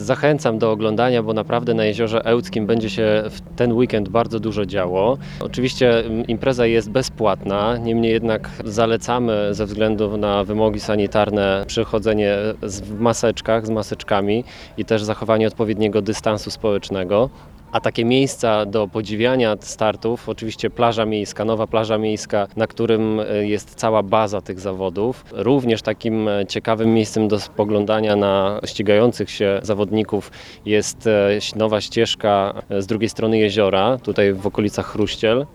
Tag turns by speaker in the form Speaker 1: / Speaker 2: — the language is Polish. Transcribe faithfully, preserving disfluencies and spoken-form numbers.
Speaker 1: Zachęcam do oglądania, bo naprawdę na Jeziorze Ełckim będzie się w ten weekend bardzo dużo działo. Oczywiście mm, impreza jest bezpłatna, niemniej jednak zalecamy ze względu na wymogi sanitarne przychodzenie z, w maseczkach, z maseczkami i też zachowanie odpowiedniego dystansu społecznego. A takie miejsca do podziwiania startów, oczywiście plaża miejska, nowa plaża miejska, na którym e, jest cała baza tych zawodów. Również takim e, ciekawym miejscem do spoglądania na ścigających się zawodników jest e, nowa ścieżka e, z drugiej strony jeziora, tutaj w okolicach Chruściel.